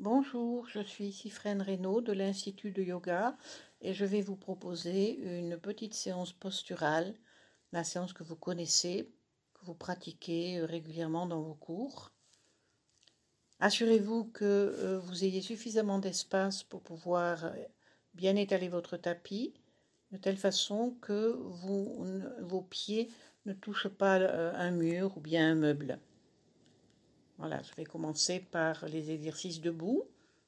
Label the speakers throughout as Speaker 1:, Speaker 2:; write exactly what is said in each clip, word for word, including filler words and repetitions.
Speaker 1: Bonjour, je suis Sifrène Reynaud de l'Institut de Yoga et je vais vous proposer une petite séance posturale, la séance que vous connaissez, que vous pratiquez régulièrement dans vos cours. Assurez-vous que euh, vous ayez suffisamment d'espace pour pouvoir bien étaler votre tapis, de telle façon que vous, vos pieds ne touchent pas un mur ou bien un meuble. Voilà, je vais commencer par les exercices debout.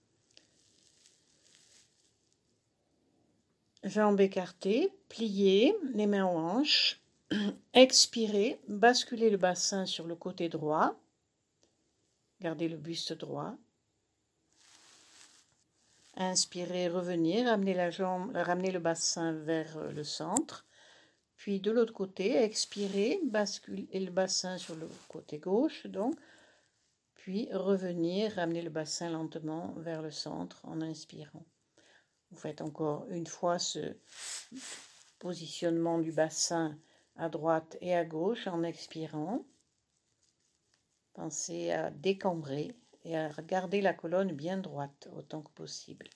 Speaker 1: Jambes écartées, pliées, les mains aux hanches. Expirez, basculez le bassin sur le côté droit. Gardez le buste droit. Inspirez, revenir, ramenez la jambe, ramenez le bassin vers le centre. Puis de l'autre côté, expirez, basculez le bassin sur le côté gauche, donc. Puis revenir, ramener le bassin lentement vers le centre en inspirant. Vous faites encore une fois ce positionnement du bassin à droite et à gauche en expirant. Pensez à décambrer et à garder la colonne bien droite autant que possible.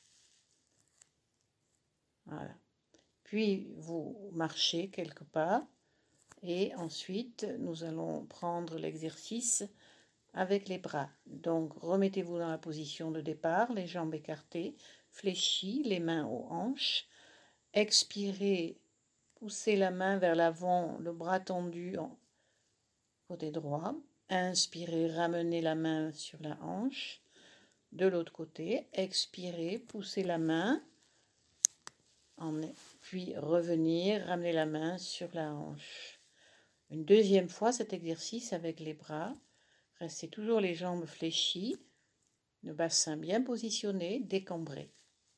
Speaker 1: Voilà. Puis vous marchez quelques pas et ensuite nous allons prendre l'exercice avec les bras. Donc remettez-vous dans la position de départ, les jambes écartées, fléchies, les mains aux hanches. Expirez, poussez la main vers l'avant, le bras tendu en côté droit. Inspirez, ramenez la main sur la hanche. De l'autre côté, expirez, poussez la main, en, puis revenir, ramener la main sur la hanche. Une deuxième fois cet exercice avec les bras. Restez toujours les jambes fléchies, le bassin bien positionné, décambré.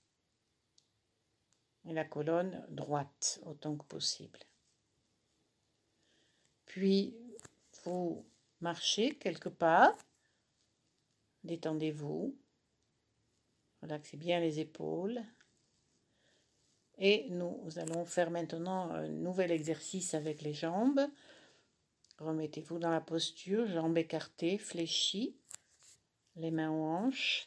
Speaker 1: Et la colonne droite autant que possible. Puis vous marchez quelques pas, détendez-vous, relaxez bien les épaules. Et nous allons faire maintenant un nouvel exercice avec les jambes. Remettez-vous dans la posture, jambes écartées, fléchies, les mains aux hanches.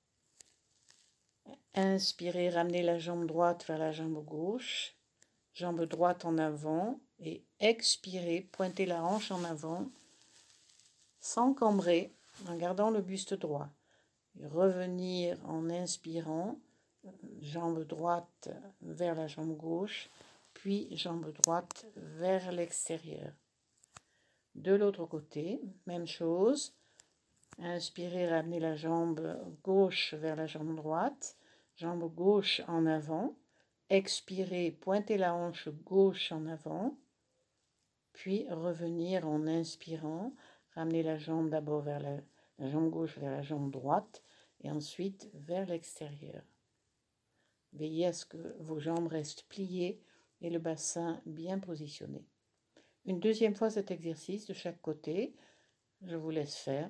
Speaker 1: Inspirez, ramenez la jambe droite vers la jambe gauche, jambe droite en avant et expirez, pointez la hanche en avant sans cambrer en gardant le buste droit. Et revenir en inspirant, jambe droite vers la jambe gauche, puis jambe droite vers l'extérieur. De l'autre côté, même chose. Inspirez, ramenez la jambe gauche vers la jambe droite, jambe gauche en avant. Expirez, pointez la hanche gauche en avant, puis revenir en inspirant, ramenez la jambe d'abord vers la, la jambe gauche vers la jambe droite et ensuite vers l'extérieur. Veillez à ce que vos jambes restent pliées et le bassin bien positionné. Une deuxième fois cet exercice de chaque côté, je vous laisse faire.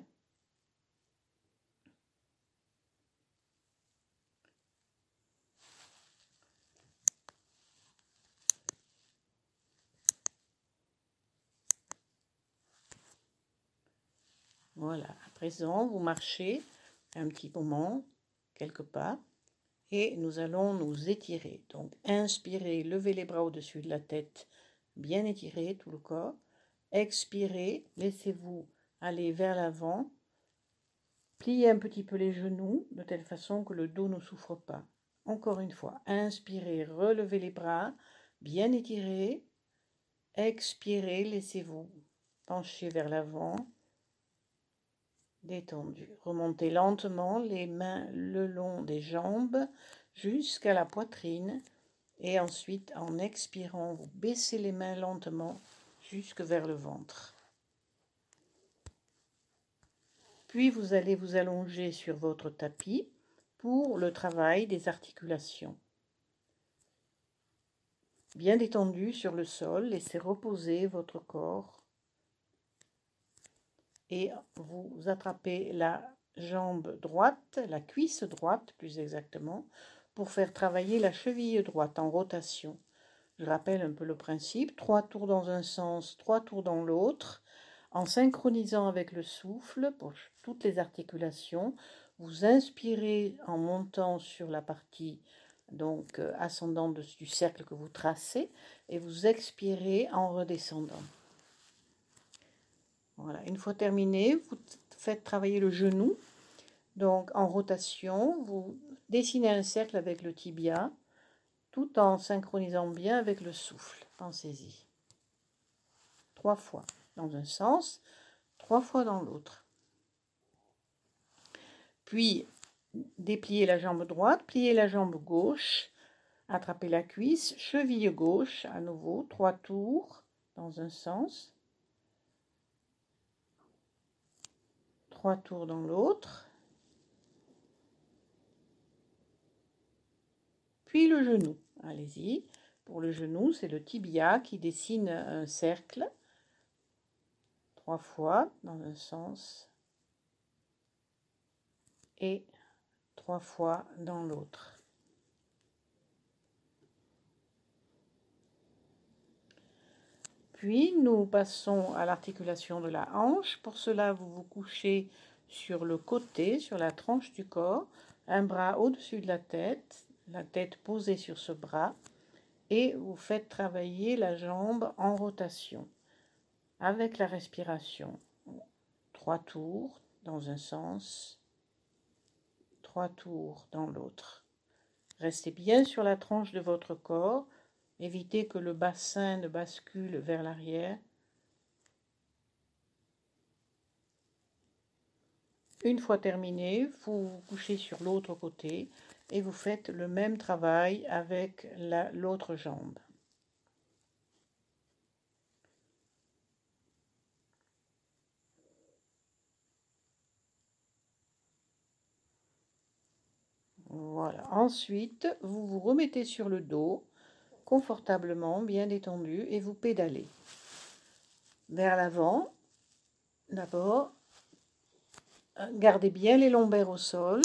Speaker 1: Voilà, à présent, vous marchez un petit moment, quelques pas, et nous allons nous étirer. Donc, inspirez, levez les bras au-dessus de la tête, bien étirez tout le corps. Expirez, laissez-vous aller vers l'avant. Pliez un petit peu les genoux, de telle façon que le dos ne souffre pas. Encore une fois, inspirez, relevez les bras, bien étirez. Expirez, laissez-vous pencher vers l'avant. Détendu. Remontez lentement les mains le long des jambes jusqu'à la poitrine et ensuite en expirant, vous baissez les mains lentement jusque vers le ventre. Puis vous allez vous allonger sur votre tapis pour le travail des articulations. Bien détendu sur le sol, laissez reposer votre corps. Et vous attrapez la jambe droite, la cuisse droite plus exactement, pour faire travailler la cheville droite en rotation. Je rappelle un peu le principe, trois tours dans un sens, trois tours dans l'autre. En synchronisant avec le souffle pour toutes les articulations, vous inspirez en montant sur la partie donc euh, ascendante du cercle que vous tracez et vous expirez en redescendant. Voilà, une fois terminé, vous faites travailler le genou. Donc en rotation, vous dessinez un cercle avec le tibia tout en synchronisant bien avec le souffle. Pensez-y. Trois fois dans un sens, trois fois dans l'autre. Puis, dépliez la jambe droite, pliez la jambe gauche, attrapez la cuisse, cheville gauche, à nouveau, trois tours dans un sens, trois tours dans l'autre, puis le genou. Allez-y. Pour le genou, c'est le tibia qui dessine un cercle, trois fois dans un sens et trois fois dans l'autre. Puis nous passons à l'articulation de la hanche. Pour cela, vous vous couchez sur le côté, sur la tranche du corps, un bras au-dessus de la tête, la tête posée sur ce bras, et vous faites travailler la jambe en rotation avec la respiration. Trois tours dans un sens, trois tours dans l'autre. Restez bien sur la tranche de votre corps. Évitez que le bassin ne bascule vers l'arrière. Une fois terminé, vous vous couchez sur l'autre côté et vous faites le même travail avec l'autre jambe. Voilà. Ensuite, vous vous remettez sur le dos, confortablement, bien détendu, et vous pédalez. Vers l'avant, d'abord, gardez bien les lombaires au sol.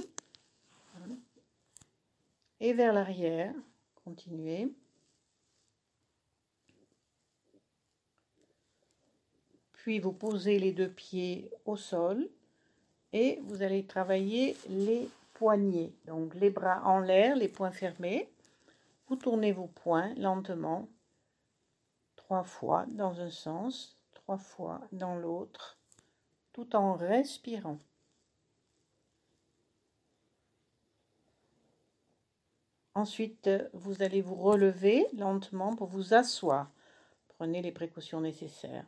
Speaker 1: Et vers l'arrière, continuez. Puis vous posez les deux pieds au sol et vous allez travailler les poignets. Donc les bras en l'air, les poings fermés. Vous tournez vos poings lentement, trois fois dans un sens, trois fois dans l'autre, tout en respirant. Ensuite, vous allez vous relever lentement pour vous asseoir. Prenez les précautions nécessaires.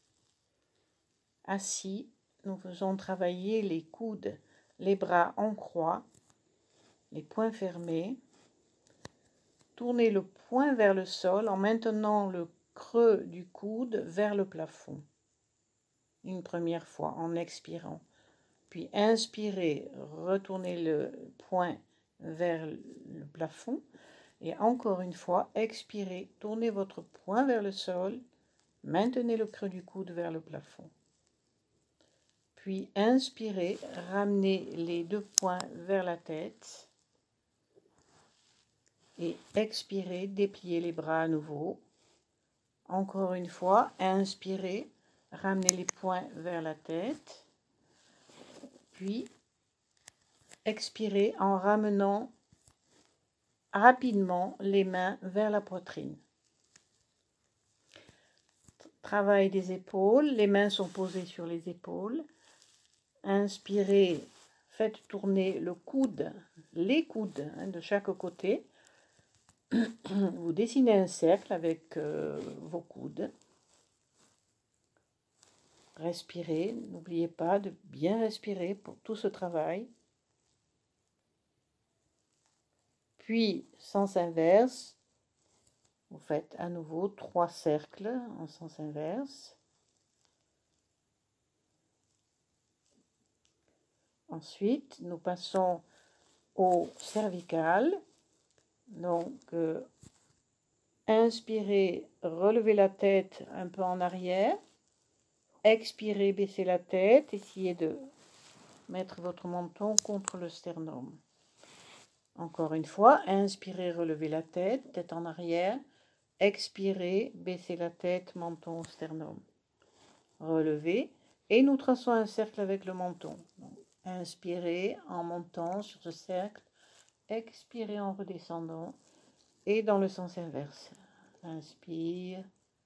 Speaker 1: Assis, nous faisons travailler les coudes, les bras en croix, les poings fermés. Tournez le poing vers le sol en maintenant le creux du coude vers le plafond. Une première fois en expirant. Puis inspirez, retournez le poing vers le plafond. Et encore une fois, expirez, tournez votre poing vers le sol, maintenez le creux du coude vers le plafond. Puis inspirez, ramenez les deux poings vers la tête. Et expirez, dépliez les bras à nouveau. Encore une fois, inspirez, ramenez les poings vers la tête. Puis expirez en ramenant rapidement les mains vers la poitrine. Travail des épaules, les mains sont posées sur les épaules. Inspirez, faites tourner le coude, les coudes hein, de chaque côté. Vous dessinez un cercle avec euh, vos coudes. Respirez, n'oubliez pas de bien respirer pour tout ce travail. Puis, sens inverse, vous faites à nouveau trois cercles en sens inverse. Ensuite, nous passons au cervical. Donc, euh, inspirez, relevez la tête un peu en arrière. Expirez, baissez la tête. Essayez de mettre votre menton contre le sternum. Encore une fois, inspirez, relevez la tête, tête en arrière. Expirez, baissez la tête, menton au sternum. relevez, et nous traçons un cercle avec le menton. Donc, inspirez en montant sur ce cercle, expirez en redescendant, et dans le sens inverse. Inspire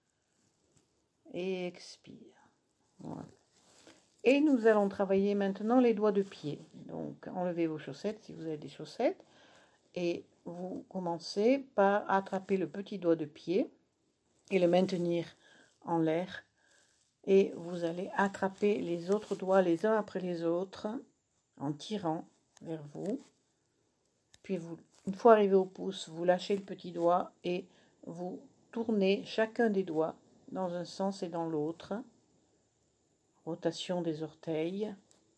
Speaker 1: et expire. Voilà. Et nous allons travailler maintenant les doigts de pied. Donc, enlevez vos chaussettes si vous avez des chaussettes. Et vous commencez par attraper le petit doigt de pied et le maintenir en l'air. Et vous allez attraper les autres doigts les uns après les autres en tirant vers vous. Puis, vous, une fois arrivé au pouce, vous lâchez le petit doigt et vous tournez chacun des doigts dans un sens et dans l'autre. Rotation des orteils.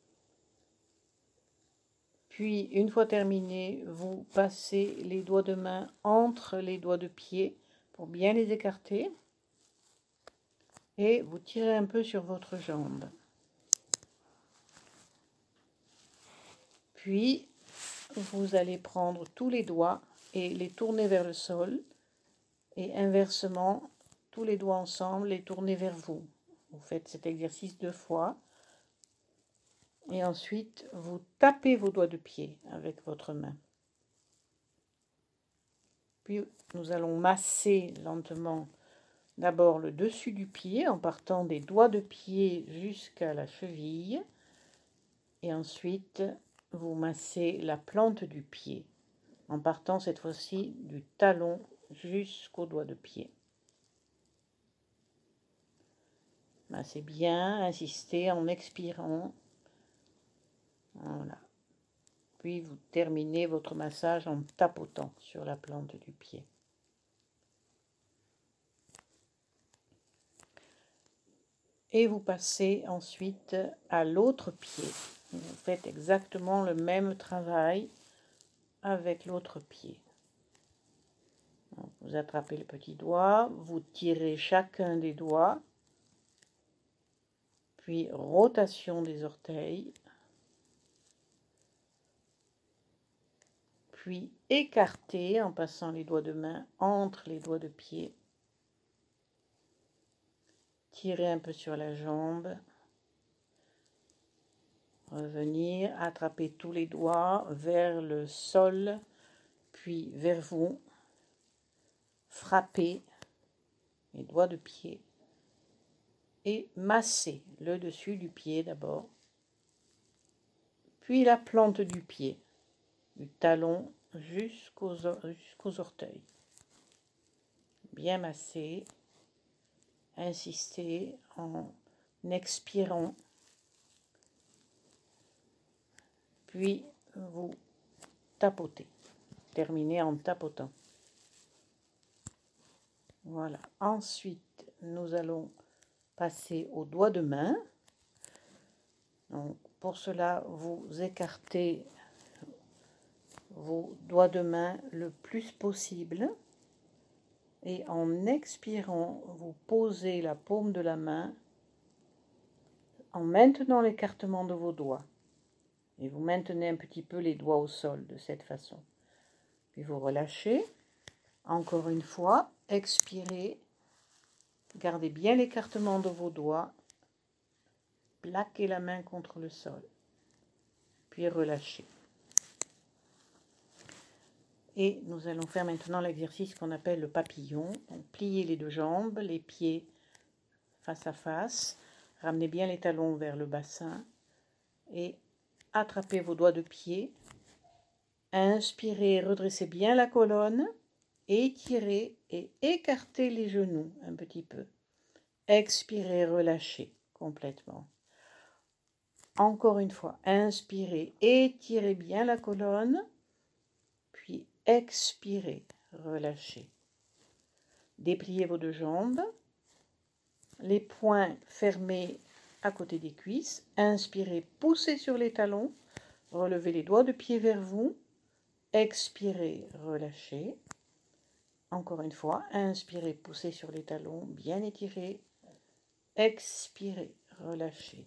Speaker 1: Puis, une fois terminé, vous passez les doigts de main entre les doigts de pied pour bien les écarter. Et vous tirez un peu sur votre jambe. Puis, vous allez prendre tous les doigts et les tourner vers le sol. Et inversement, tous les doigts ensemble, les tourner vers vous. Vous faites cet exercice deux fois. Et ensuite, vous tapez vos doigts de pied avec votre main. Puis, nous allons masser lentement d'abord le dessus du pied en partant des doigts de pied jusqu'à la cheville. Et ensuite, vous massez la plante du pied en partant cette fois-ci du talon jusqu'au doigt de pied. Massez bien, insistez en expirant. Voilà. Puis vous terminez votre massage en tapotant sur la plante du pied. Et vous passez ensuite à l'autre pied. Vous faites exactement le même travail avec l'autre pied. Donc, vous attrapez le petit doigt, vous tirez chacun des doigts, puis rotation des orteils. Puis écarter en passant les doigts de main entre les doigts de pied. Tirez un peu sur la jambe. Revenir, attraper tous les doigts vers le sol, puis vers vous. Frapper les doigts de pied et masser le dessus du pied d'abord. Puis la plante du pied. Du talon jusqu'aux, jusqu'aux orteils. Bien masser, insister en expirant, puis vous tapotez, terminez en tapotant. Voilà, ensuite nous allons passer aux doigts de main. Donc, pour cela, vous écartez vos doigts de main le plus possible et en expirant, vous posez la paume de la main en maintenant l'écartement de vos doigts et vous maintenez un petit peu les doigts au sol de cette façon. Puis vous relâchez, encore une fois, expirez, gardez bien l'écartement de vos doigts, plaquez la main contre le sol, puis relâchez. Et nous allons faire maintenant l'exercice qu'on appelle le papillon. Donc, pliez les deux jambes, les pieds face à face. Ramenez bien les talons vers le bassin. Et attrapez vos doigts de pied. Inspirez, redressez bien la colonne. Étirez et écartez les genoux un petit peu. Expirez, relâchez complètement. Encore une fois, inspirez, étirez bien la colonne. Puis expirez, relâchez. Dépliez vos deux jambes, les poings fermés à côté des cuisses. Inspirez, poussez sur les talons, relevez les doigts de pied vers vous. Expirez, relâchez. Encore une fois, inspirez, poussez sur les talons, bien étirés. Expirez, relâchez.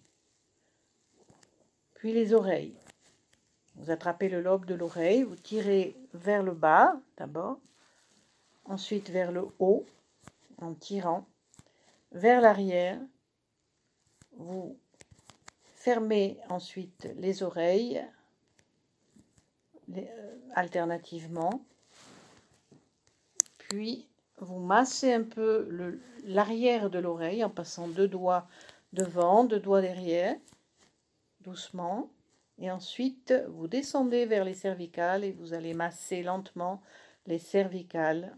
Speaker 1: Puis les oreilles. Vous attrapez le lobe de l'oreille, vous tirez vers le bas d'abord, ensuite vers le haut en tirant, vers l'arrière, vous fermez ensuite les oreilles les, euh, alternativement. Puis vous massez un peu le, l'arrière de l'oreille en passant deux doigts devant, deux doigts derrière, doucement. Et ensuite, vous descendez vers les cervicales et vous allez masser lentement les cervicales.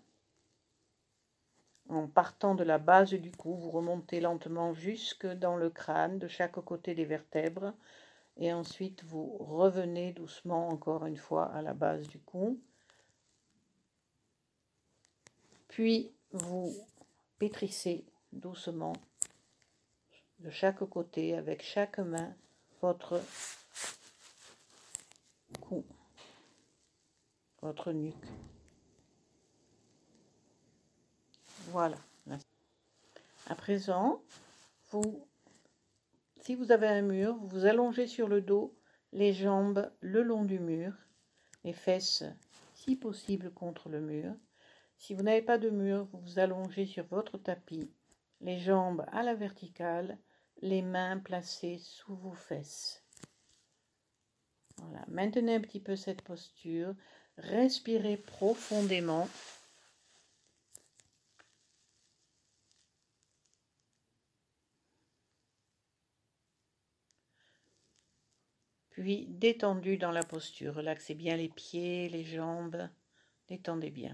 Speaker 1: En partant de la base du cou, vous remontez lentement jusque dans le crâne, de chaque côté des vertèbres. Et ensuite, vous revenez doucement encore une fois à la base du cou. Puis, vous pétrissez doucement de chaque côté avec chaque main votre cou, votre nuque. Voilà. À présent, vous, si vous avez un mur, vous vous allongez sur le dos, les jambes le long du mur, les fesses si possible contre le mur. Si vous n'avez pas de mur, vous vous allongez sur votre tapis, les jambes à la verticale, les mains placées sous vos fesses. Voilà. Maintenez un petit peu cette posture, respirez profondément. Puis détendu dans la posture, relaxez bien les pieds, les jambes, détendez bien.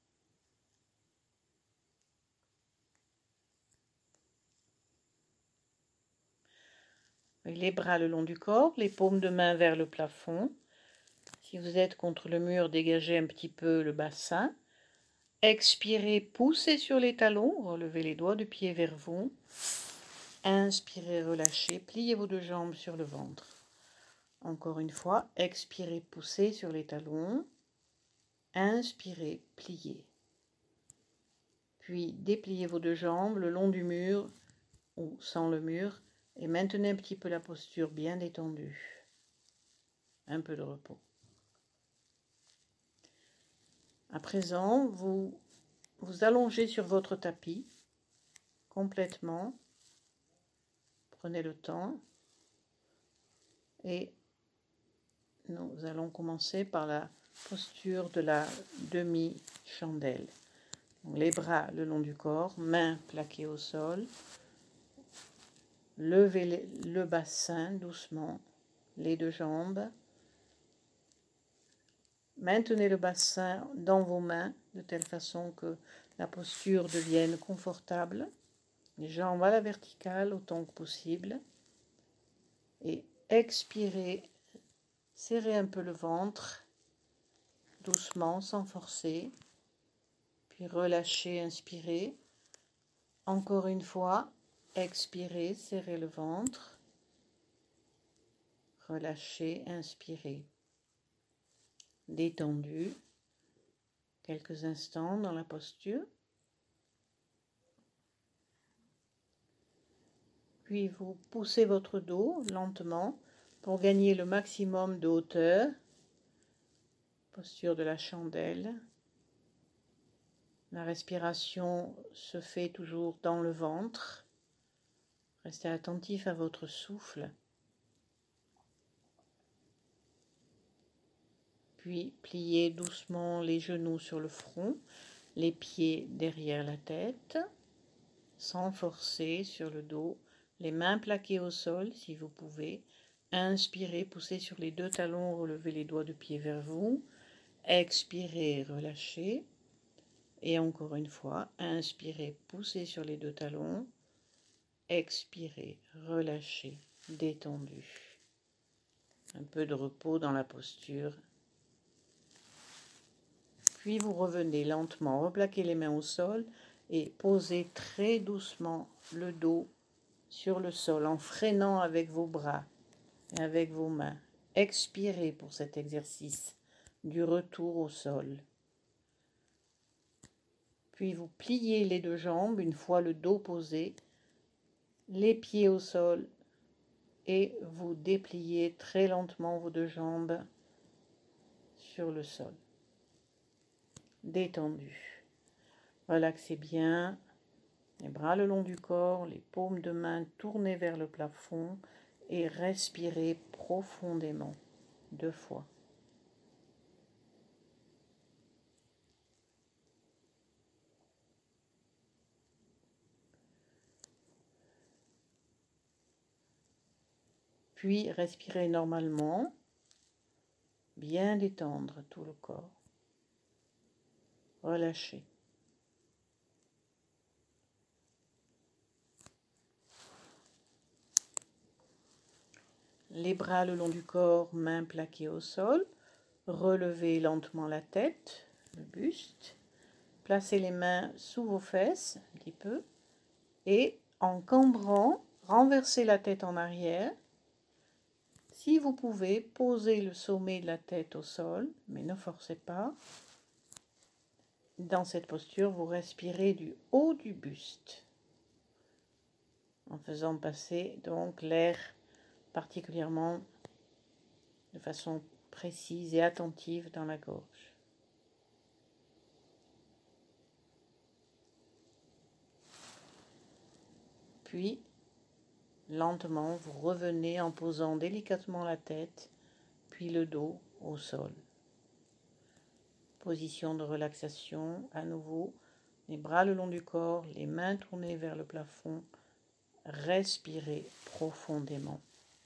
Speaker 1: Les bras le long du corps, les paumes de main vers le plafond. Si vous êtes contre le mur, dégagez un petit peu le bassin. Expirez, poussez sur les talons, relevez les doigts de pied vers vous. Inspirez, relâchez, pliez vos deux jambes sur le ventre. Encore une fois, expirez, poussez sur les talons. Inspirez, pliez. Puis dépliez vos deux jambes le long du mur ou sans le mur et maintenez un petit peu la posture bien détendue. Un peu de repos. À présent, vous vous allongez sur votre tapis complètement. Prenez le temps et nous allons commencer par la posture de la demi-chandelle. Les bras le long du corps, mains plaquées au sol. Levez le bassin doucement, les deux jambes. Maintenez le bassin dans vos mains de telle façon que la posture devienne confortable. Les jambes à la verticale autant que possible. Et expirez, serrez un peu le ventre, doucement, sans forcer. Puis relâchez, inspirez. Encore une fois, expirez, serrez le ventre. Relâchez, inspirez. Détendu. Quelques instants dans la posture. Puis vous poussez votre dos lentement pour gagner le maximum de hauteur. Posture de la chandelle. La respiration se fait toujours dans le ventre. Restez attentif à votre souffle. Puis pliez doucement les genoux sur le front, les pieds derrière la tête, sans forcer sur le dos, les mains plaquées au sol si vous pouvez. Inspirez, poussez sur les deux talons, relevez les doigts de pied vers vous. Expirez, relâchez. Et encore une fois, inspirez, poussez sur les deux talons. Expirez, relâchez, détendu. Un peu de repos dans la posture. Puis vous revenez lentement, replaquez les mains au sol et posez très doucement le dos sur le sol en freinant avec vos bras et avec vos mains. Expirez pour cet exercice du retour au sol. Puis vous pliez les deux jambes une fois le dos posé, les pieds au sol et vous dépliez très lentement vos deux jambes sur le sol. Détendu. Relaxez bien. Les bras le long du corps, les paumes de main tournées vers le plafond et respirez profondément, deux fois. Puis respirez normalement, bien détendre tout le corps. Relâchez. Les bras le long du corps, mains plaquées au sol. Relevez lentement la tête, le buste. Placez les mains sous vos fesses, un petit peu. Et en cambrant, renversez la tête en arrière. Si vous pouvez, posez le sommet de la tête au sol, mais ne forcez pas. Dans cette posture, vous respirez du haut du buste, en faisant passer donc l'air particulièrement de façon précise et attentive dans la gorge. Puis, lentement, vous revenez en posant délicatement la tête, puis le dos au sol. Position de relaxation, à nouveau, les bras le long du corps, les mains tournées vers le plafond. Respirez profondément.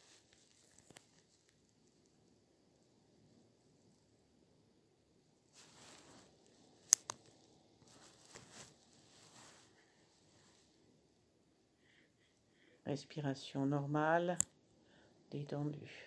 Speaker 1: Respiration normale, détendue.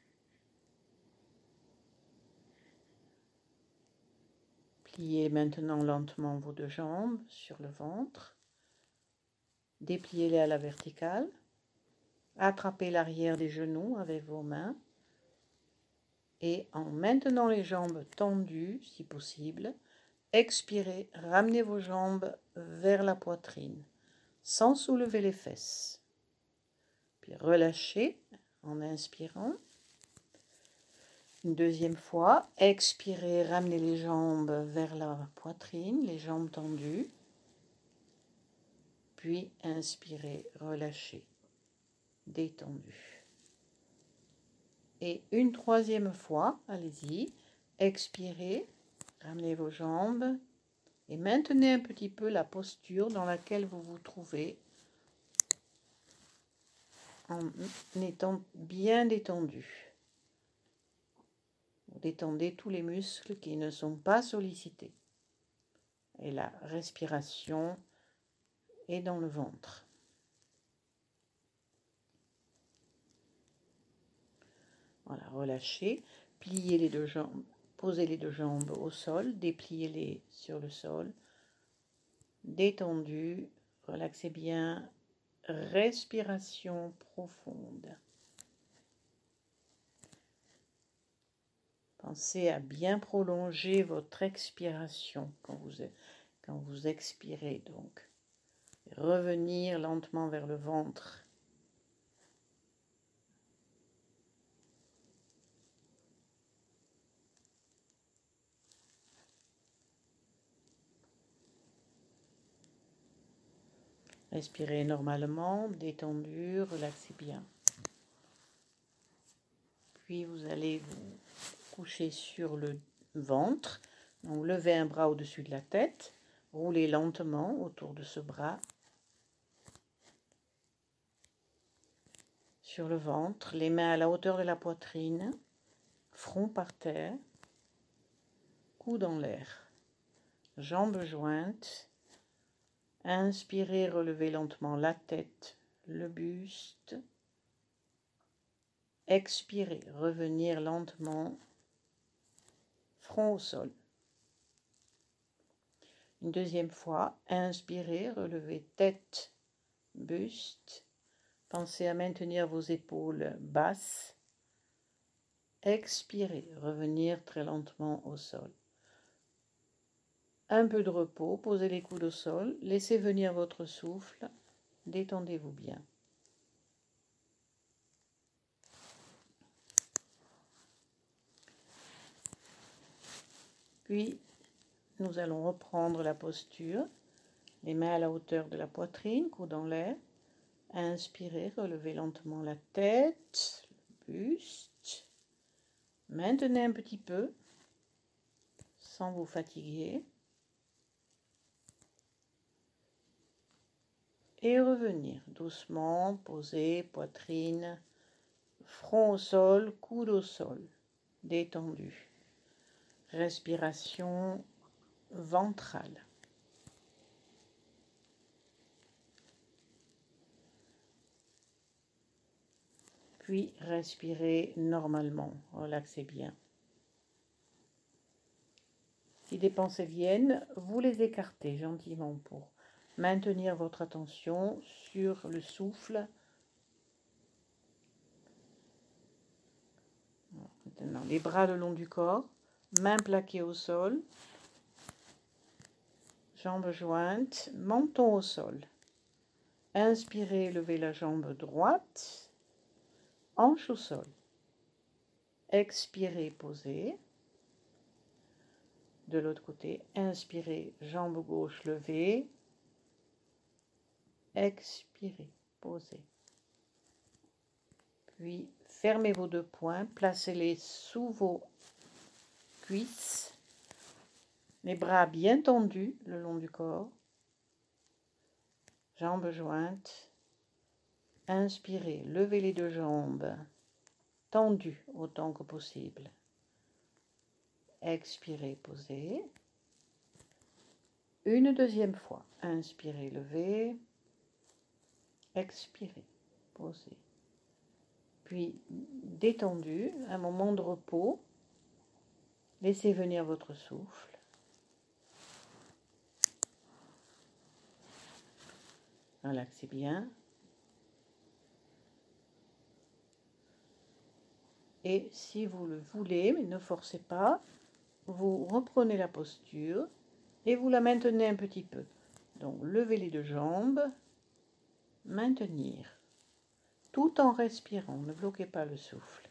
Speaker 1: Pliez maintenant lentement vos deux jambes sur le ventre. Dépliez-les à la verticale. Attrapez l'arrière des genoux avec vos mains. Et en maintenant les jambes tendues, si possible, expirez, ramenez vos jambes vers la poitrine, sans soulever les fesses. Puis relâchez en inspirant. Une deuxième fois, expirez, ramenez les jambes vers la poitrine, les jambes tendues. Puis inspirez, relâchez, détendu. Et une troisième fois, allez-y, expirez, ramenez vos jambes et maintenez un petit peu la posture dans laquelle vous vous trouvez en étant bien détendu. Vous détendez tous les muscles qui ne sont pas sollicités. Et la respiration est dans le ventre. Voilà, relâchez, pliez les deux jambes, posez les deux jambes au sol, dépliez-les sur le sol. Détendu, relaxez bien, respiration profonde. Pensez à bien prolonger votre expiration quand vous, quand vous expirez donc. Revenir lentement vers le ventre. Respirez normalement, détendu, relaxez bien. Puis vous allez vous coucher sur le ventre. Donc levez un bras au-dessus de la tête. Roulez lentement autour de ce bras. Sur le ventre, les mains à la hauteur de la poitrine. Front par terre. Coude en l'air. Jambes jointes. Inspirez, relevez lentement la tête, le buste. Expirez, revenir lentement, front au sol. Une deuxième fois, inspirez, relevez tête, buste. Pensez à maintenir vos épaules basses. Expirez, revenir très lentement au sol. Un peu de repos, posez les coudes au sol, laissez venir votre souffle, détendez-vous bien. Puis, nous allons reprendre la posture, Les mains à la hauteur de la poitrine, coude en l'air. Inspirez, relevez lentement la tête, le buste. Maintenez un petit peu, sans vous fatiguer. Et revenir doucement, poser, poitrine, front au sol, coude au sol, détendu. Respiration ventrale. Puis respirez normalement, relaxez bien. Si des pensées viennent, vous les écartez gentiment pour maintenir votre attention sur le souffle. Maintenant, les bras le long du corps, mains plaquées au sol, jambes jointes, menton au sol. Inspirez, levez la jambe droite, hanche au sol. Expirez, posez. De l'autre côté, inspirez, jambe gauche levée. Expirez, posez. Puis, fermez vos deux poings, placez-les sous vos cuisses. Les bras bien tendus le long du corps. Jambes jointes. Inspirez, levez les deux jambes, tendues autant que possible. Expirez, posez. Une deuxième fois. Inspirez, levez. Expirez, posez. Puis, détendu, un moment de repos. Laissez venir votre souffle. Relaxez bien. Et si vous le voulez, mais ne forcez pas, vous reprenez la posture et vous la maintenez un petit peu. Donc, levez les deux jambes, maintenir, tout en respirant, ne bloquez pas le souffle.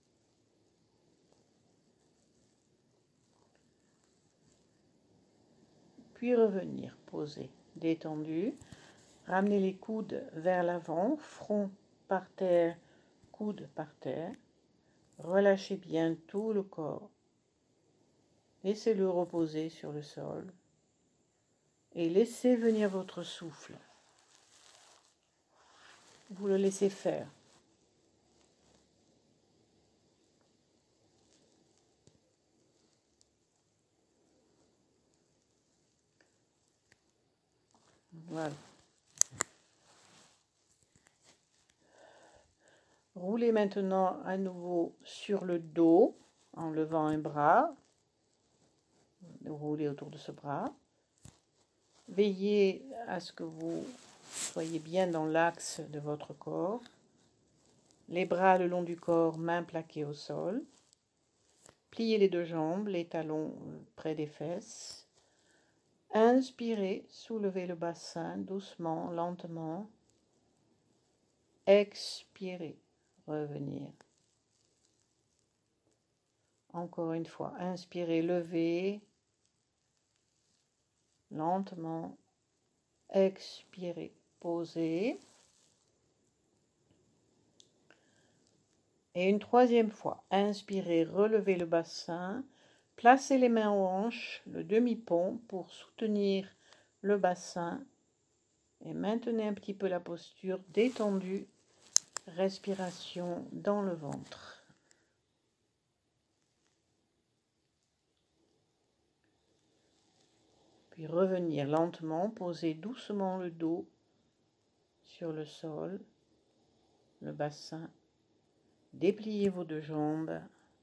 Speaker 1: Puis revenir, poser, détendu, ramenez les coudes vers l'avant, front par terre, coude par terre. Relâchez bien tout le corps. Laissez-le reposer sur le sol. Et laissez venir votre souffle. Vous le laissez faire. Voilà. Roulez maintenant à nouveau sur le dos en levant un bras. Roulez autour de ce bras. Veillez à ce que vous soyez bien dans l'axe de votre corps. Les bras le long du corps, mains plaquées au sol. Pliez les deux jambes, les talons près des fesses. Inspirez, soulevez le bassin doucement, lentement. Expirez, revenir. Encore une fois, inspirez, levez. Lentement. Expirez, posez. Et une troisième fois, inspirez, relevez le bassin. Placez les mains aux hanches, le demi-pont pour soutenir le bassin. Et maintenez un petit peu la posture détendue. Respiration dans le ventre. Puis revenir lentement, poser doucement le dos sur le sol, le bassin. Dépliez vos deux jambes.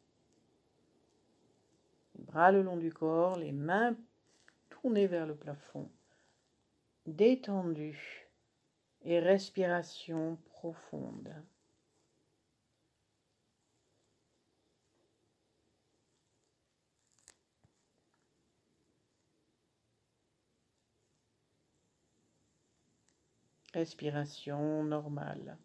Speaker 1: Les bras le long du corps, les mains tournées vers le plafond. Détendu et respiration profonde. Respiration normale.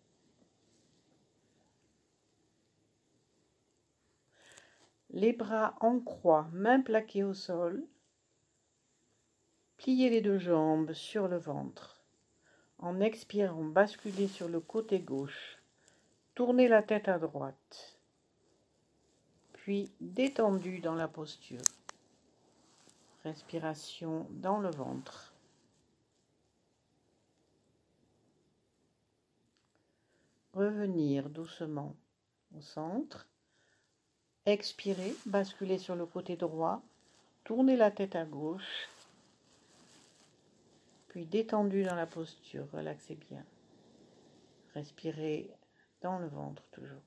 Speaker 1: Les bras en croix, mains plaquées au sol. pliez les deux jambes sur le ventre. En expirant, basculez sur le côté gauche. Tournez la tête à droite. Puis détendu dans la posture. Respiration dans le ventre. Revenir doucement au centre. Expirez, basculez sur le côté droit. Tournez la tête à gauche. Puis détendu dans la posture, relaxez bien. Respirez dans le ventre toujours.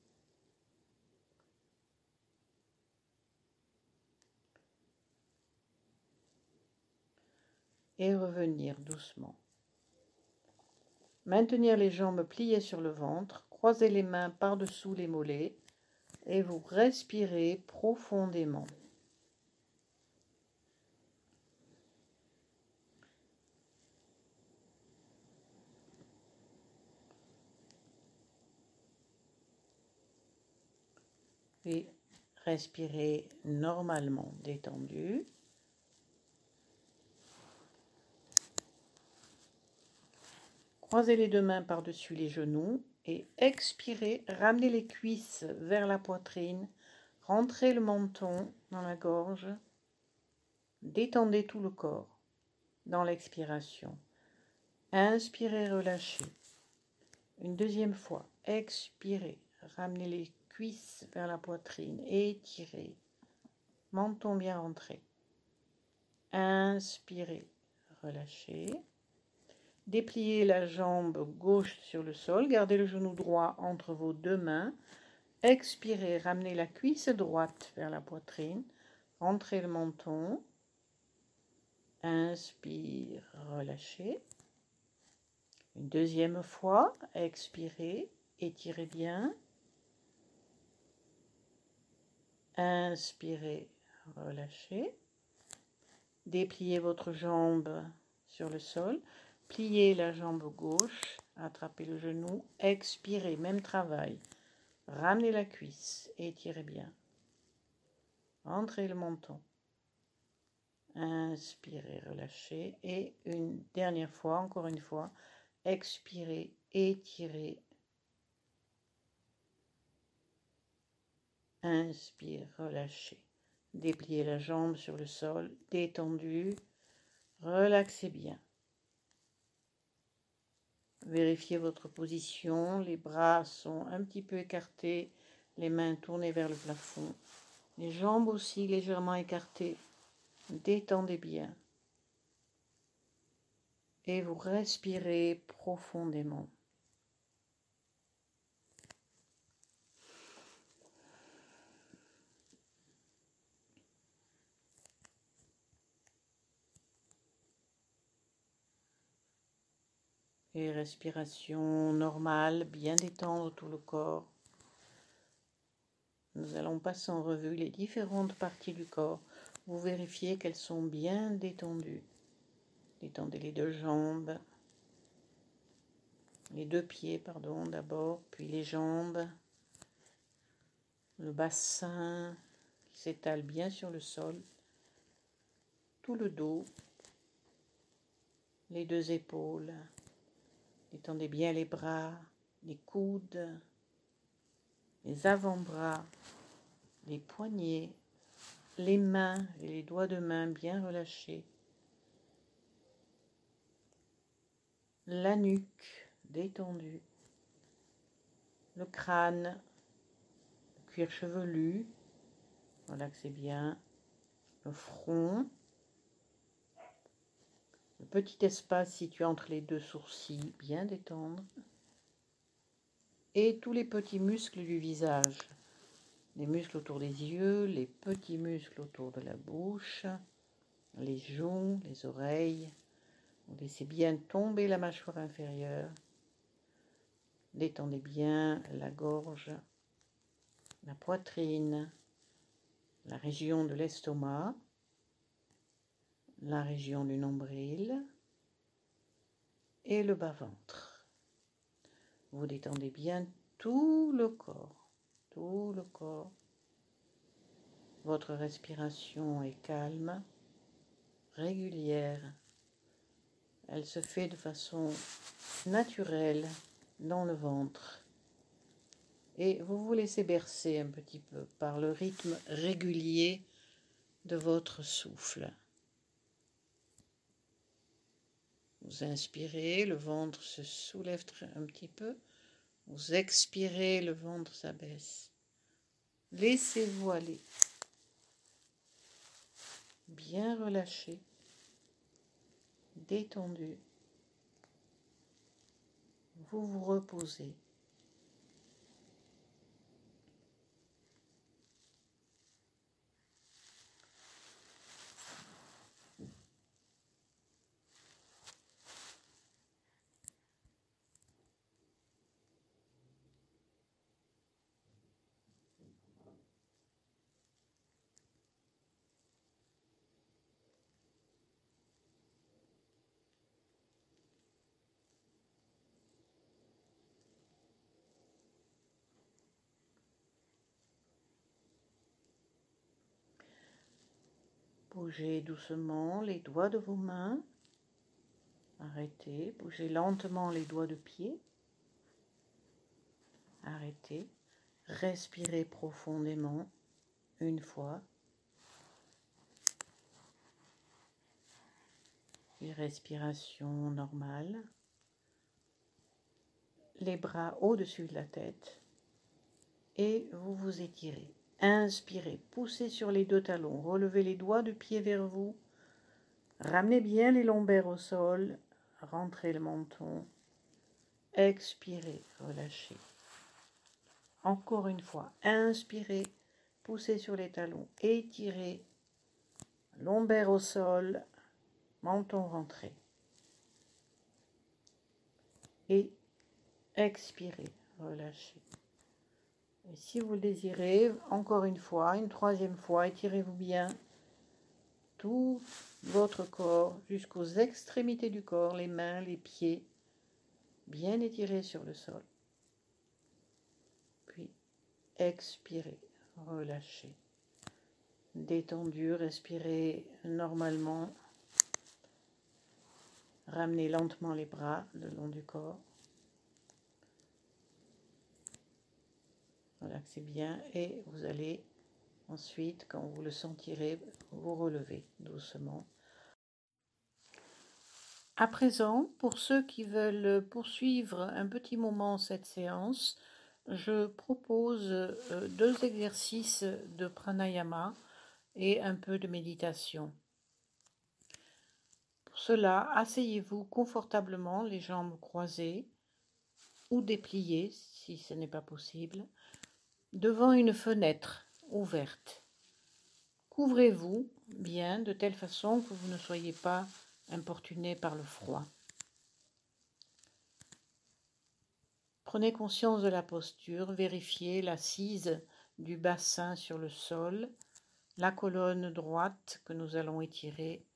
Speaker 1: Et revenir doucement. Maintenir les jambes pliées sur le ventre, croisez les mains par-dessous les mollets et vous respirez profondément. Puis respirez normalement détendu. Croisez les deux mains par-dessus les genoux et expirez, ramenez les cuisses vers la poitrine, rentrez le menton dans la gorge, détendez tout le corps dans l'expiration. Inspirez, relâchez. Une deuxième fois, expirez, ramenez les cuisses vers la poitrine, étirez, menton bien rentré. Inspirez, relâchez. Dépliez la jambe gauche sur le sol, gardez le genou droit entre vos deux mains. Expirez, ramenez la cuisse droite vers la poitrine, rentrez le menton. Inspire, relâchez. Une deuxième fois, expirez, étirez bien. Inspirez, relâchez. Dépliez votre jambe sur le sol. Pliez la jambe gauche, attrapez le genou, expirez, même travail. Ramenez la cuisse, étirez bien. Rentrez le menton. Inspirez, relâchez. Et une dernière fois, encore une fois, expirez, étirez. Inspire, relâchez. Dépliez la jambe sur le sol, détendu. Relaxez bien. Vérifiez votre position, les bras sont un petit peu écartés, les mains tournées vers le plafond, les jambes aussi légèrement écartées. Détendez bien. Et vous respirez profondément. Et respiration normale, bien détendre tout le corps. Nous allons passer en revue les différentes parties du corps. Vous vérifiez qu'elles sont bien détendues. Détendez les deux jambes, les deux pieds, pardon, d'abord, puis les jambes, le bassin qui s'étale bien sur le sol, tout le dos, les deux épaules. Détendez bien les bras, les coudes, les avant-bras, les poignets, les mains et les doigts de main bien relâchés. La nuque détendue. Le crâne, le cuir chevelu, relaxez bien. Le front. Le petit espace situé entre les deux sourcils, bien détendre. Et tous les petits muscles du visage. Les muscles autour des yeux, les petits muscles autour de la bouche, les joues, les oreilles. Laissez bien tomber la mâchoire inférieure. Détendez bien la gorge, la poitrine, la région de l'estomac, la région du nombril et le bas-ventre. Vous détendez bien tout le corps, tout le corps. Votre respiration est calme, régulière. Elle se fait de façon naturelle dans le ventre. Et vous vous laissez bercer un petit peu par le rythme régulier de votre souffle. Vous inspirez, le ventre se soulève un petit peu. Vous expirez, le ventre s'abaisse. Laissez-vous aller. Bien relâché, détendu. Vous vous reposez. Bougez doucement les doigts de vos mains. Arrêtez. Bougez lentement les doigts de pied. Arrêtez. Respirez profondément une fois. Une respiration normale. Les bras au-dessus de la tête. Et vous vous étirez. Inspirez, poussez sur les deux talons, relevez les doigts de pied vers vous, ramenez bien les lombaires au sol, rentrez le menton, expirez, relâchez. Encore une fois, inspirez, poussez sur les talons, étirez, lombaires au sol, menton rentré. Et expirez, relâchez. Et si vous le désirez, encore une fois, une troisième fois, étirez-vous bien tout votre corps jusqu'aux extrémités du corps, les mains, les pieds, bien étirés sur le sol. Puis expirez, relâchez. Détendu, respirez normalement. Ramenez lentement les bras le long du corps. Relaxez bien et vous allez ensuite, quand vous le sentirez, vous relever doucement. À présent, pour ceux qui veulent poursuivre un petit moment cette séance, je propose deux exercices de pranayama et un peu de méditation. Pour cela, asseyez-vous confortablement, les jambes croisées ou dépliées si ce n'est pas possible, devant une fenêtre ouverte. Couvrez-vous bien de telle façon que vous ne soyez pas importuné par le froid. Prenez conscience de la posture, vérifiez l'assise du bassin sur le sol, la colonne droite que nous allons étirer.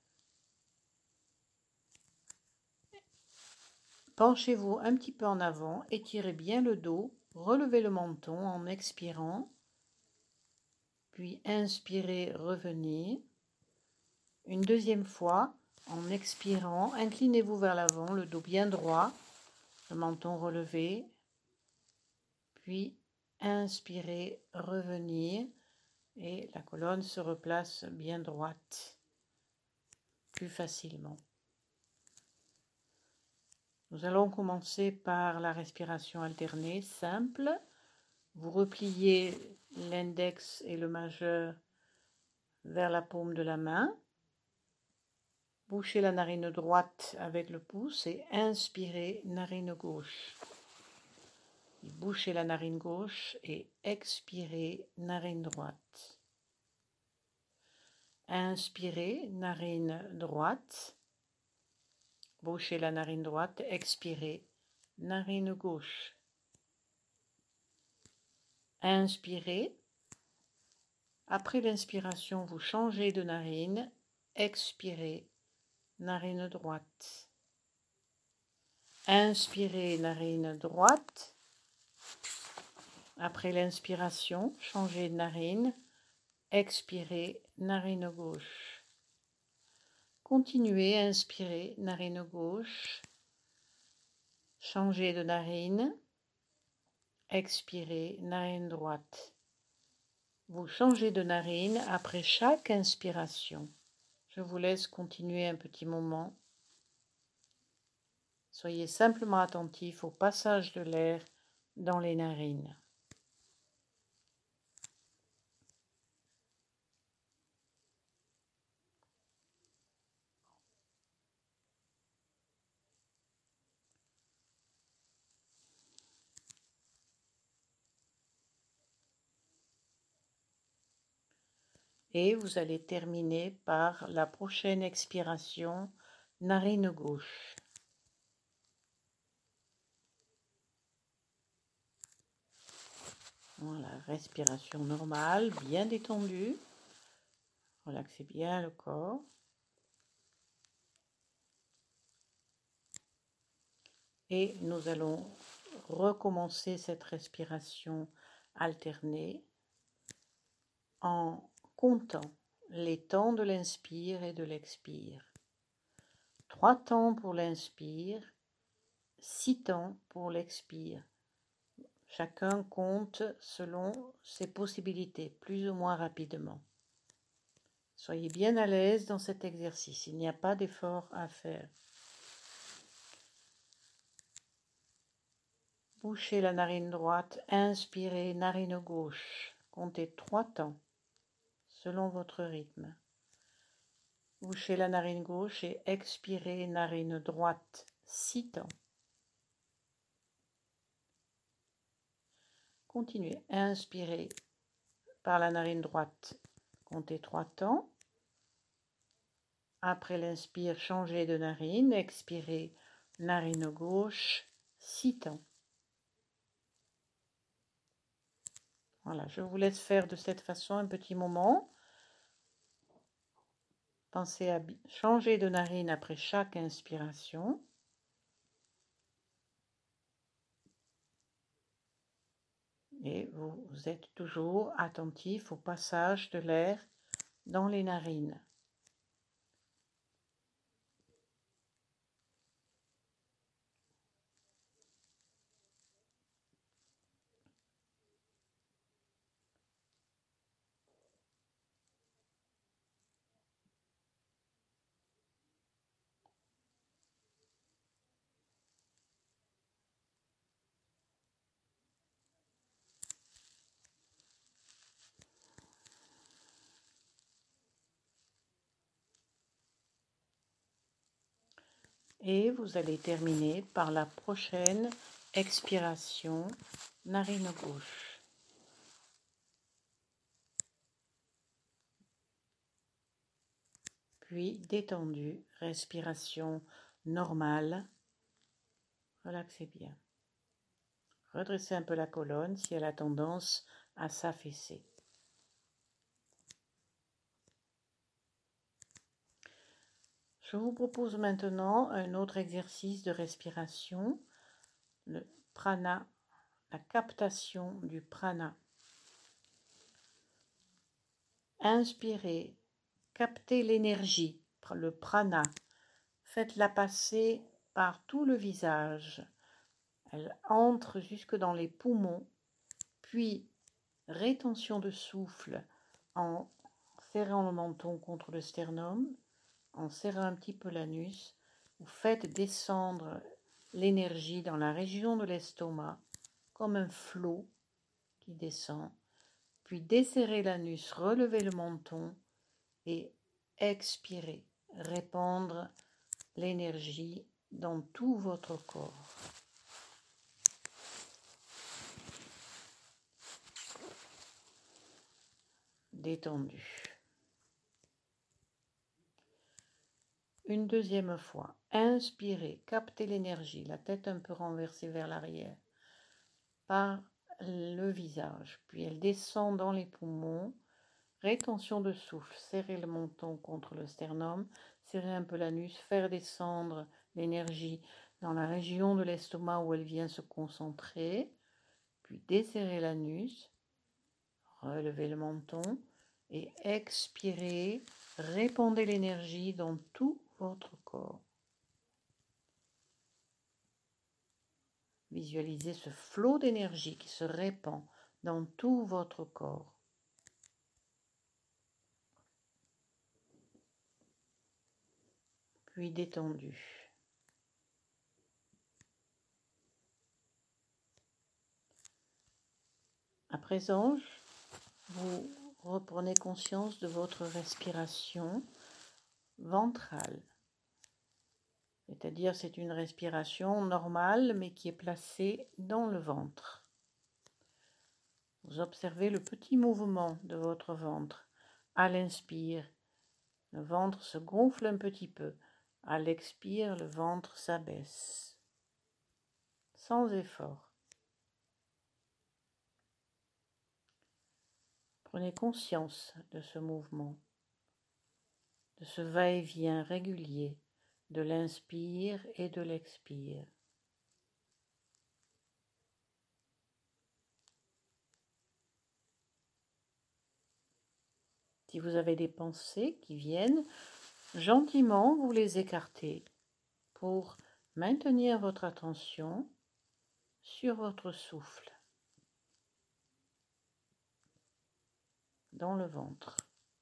Speaker 1: Penchez-vous un petit peu en avant, étirez bien le dos, relevez le menton en expirant, puis inspirez, revenez. Une deuxième fois, en expirant, inclinez-vous vers l'avant, le dos bien droit, le menton relevé, puis inspirez, revenir et la colonne se replace bien droite, plus facilement. Nous allons commencer par la respiration alternée, simple. Vous repliez l'index et le majeur vers la paume de la main. Bouchez la narine droite avec le pouce et inspirez, narine gauche. Bouchez la narine gauche et expirez, narine droite. Inspirez, narine droite. Bouchez la narine droite, expirez, narine gauche. Inspirez. Après l'inspiration, vous changez de narine, expirez, narine droite. Inspirez, narine droite. Après l'inspiration, changez de narine, expirez, narine gauche. Continuez à inspirer, narine gauche. Changez de narine. Expirez, narine droite. Vous changez de narine après chaque inspiration. Je vous laisse continuer un petit moment. Soyez simplement attentif au passage de l'air dans les narines. Et vous allez terminer par la prochaine expiration, narine gauche. Voilà, respiration normale, bien détendue. Relaxez bien le corps. Et nous allons recommencer cette respiration alternée en comptant les temps de l'inspire et de l'expire. Trois temps pour l'inspire, six temps pour l'expire. Chacun compte selon ses possibilités, plus ou moins rapidement. Soyez bien à l'aise dans cet exercice, il n'y a pas d'effort à faire. Bouchez la narine droite, inspirez narine gauche, comptez trois temps. Selon votre rythme. Bouchez la narine gauche et expirez narine droite, six temps. Continuez, inspirez par la narine droite, comptez trois temps. Après l'inspire, changez de narine, expirez narine gauche, six temps. Voilà, je vous laisse faire de cette façon un petit moment. Pensez à changer de narine après chaque inspiration. Et vous, vous êtes toujours attentif au passage de l'air dans les narines. Et vous allez terminer par la prochaine expiration, narine gauche. Puis détendu, respiration normale. Relaxez bien. Redressez un peu la colonne si elle a tendance à s'affaisser. Je vous propose maintenant un autre exercice de respiration, le prana, la captation du prana. Inspirez, captez l'énergie, le prana. Faites-la passer par tout le visage. Elle entre jusque dans les poumons, puis rétention de souffle en serrant le menton contre le sternum, en serrant un petit peu l'anus. Vous faites descendre l'énergie dans la région de l'estomac comme un flot qui descend. Puis desserrez l'anus, relevez le menton et expirez. Répandre l'énergie dans tout votre corps. Détendu. Une deuxième fois, inspirez, captez l'énergie, la tête un peu renversée vers l'arrière, par le visage, puis elle descend dans les poumons, rétention de souffle, serrez le menton contre le sternum, serrez un peu l'anus, faire descendre l'énergie dans la région de l'estomac où elle vient se concentrer, puis desserrez l'anus, relevez le menton et expirez, Répandez l'énergie dans tout votre corps. Visualisez ce flot d'énergie qui se répand dans tout votre corps. Puis détendu. À présent, vous reprenez conscience de votre respiration ventrale. C'est-à-dire, c'est une respiration normale, mais qui est placée dans le ventre. Vous observez le petit mouvement de votre ventre. À l'inspire, le ventre se gonfle un petit peu. À l'expire, le ventre s'abaisse. Sans effort. Prenez conscience de ce mouvement, de ce va-et-vient régulier de l'inspire et de l'expire. Si vous avez des pensées qui viennent, gentiment vous les écartez pour maintenir votre attention sur votre souffle dans le ventre.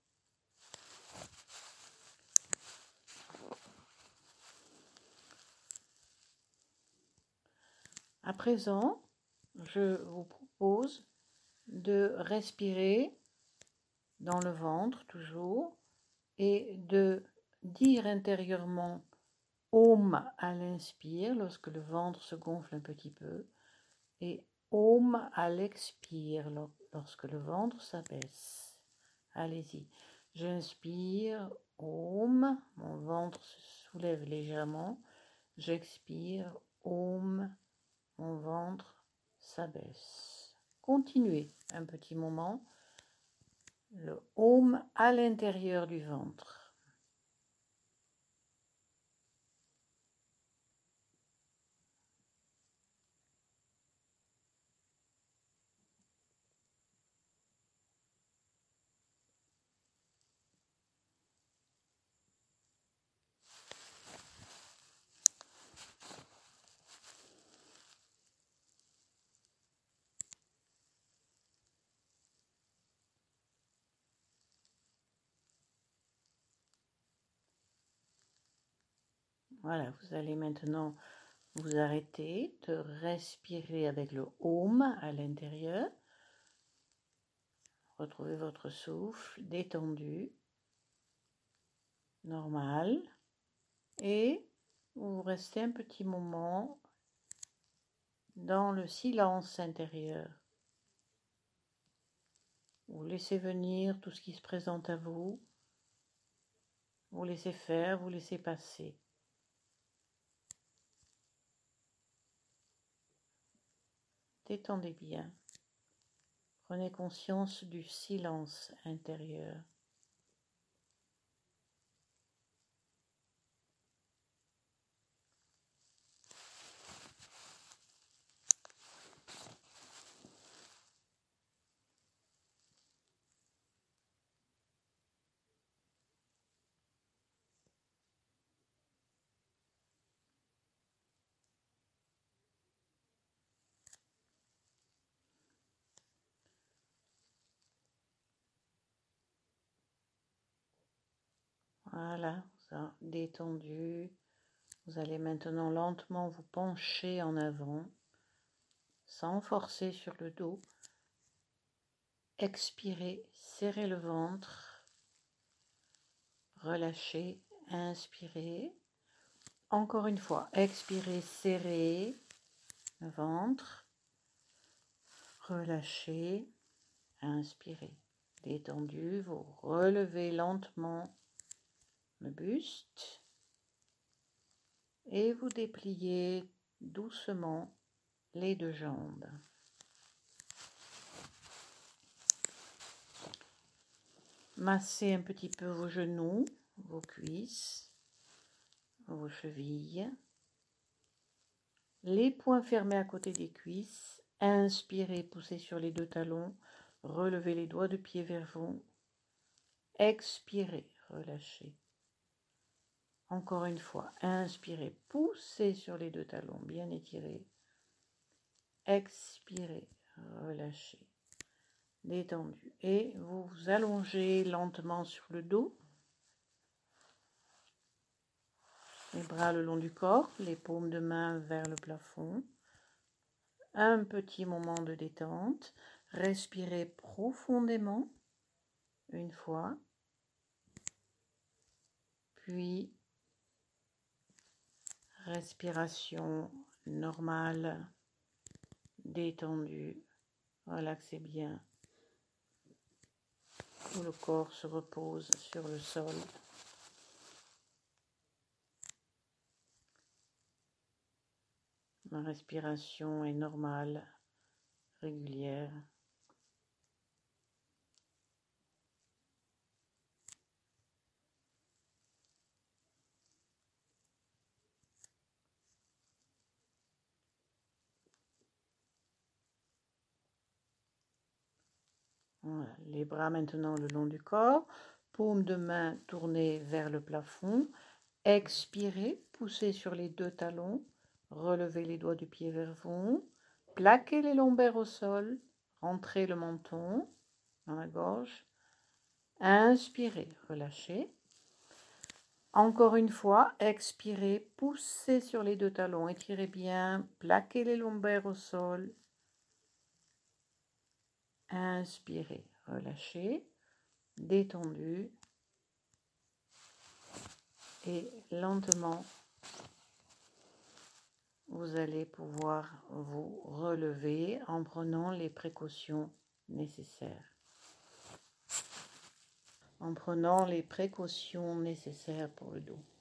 Speaker 1: À présent, je vous propose de respirer dans le ventre toujours et de dire intérieurement Om à l'inspire lorsque le ventre se gonfle un petit peu et Om à l'expire lorsque le ventre s'abaisse. Allez-y. J'inspire Om, mon ventre se soulève légèrement. J'expire Om, mon ventre s'abaisse. Continuez un petit moment. Le Om à l'intérieur du ventre. Voilà, vous allez maintenant vous arrêter de respirer avec le Om à l'intérieur. Retrouvez votre souffle détendu, normal. Et vous restez un petit moment dans le silence intérieur. Vous laissez venir tout ce qui se présente à vous. Vous laissez faire, vous laissez passer. Détendez bien. Prenez conscience du silence intérieur. Voilà, ça, détendu. Vous allez maintenant lentement vous pencher en avant, sans forcer sur le dos. Expirez, serrez le ventre. Relâchez, inspirez. Encore une fois, expirez, serrez le ventre. Relâchez, inspirez. Détendu, vous relevez lentement le buste et vous dépliez doucement les deux jambes. Massez un petit peu vos genoux, vos cuisses, vos chevilles. Les poings fermés à côté des cuisses. Inspirez, poussez sur les deux talons. Relevez les doigts de pied vers vous. Expirez, relâchez. Encore une fois, inspirez, poussez sur les deux talons, bien étirés. Expirez, relâchez, détendu. Et vous vous allongez lentement sur le dos. Les bras le long du corps, les paumes de main vers le plafond. Un petit moment de détente. Respirez profondément, une fois. Puis, respiration normale, détendue. Relaxez bien. Tout le corps se repose sur le sol. La respiration est normale, régulière. Voilà. Les bras maintenant le long du corps, paume de main tournée vers le plafond. Expirez, poussez sur les deux talons, relevez les doigts du pied vers vous, plaquez les lombaires au sol, rentrez le menton dans la gorge. Inspirez, relâchez. Encore une fois, expirez, poussez sur les deux talons, étirez bien, plaquez les lombaires au sol. Inspirez, relâchez, détendu. Et lentement, vous allez pouvoir vous relever en prenant les précautions nécessaires. En prenant les précautions nécessaires pour le dos.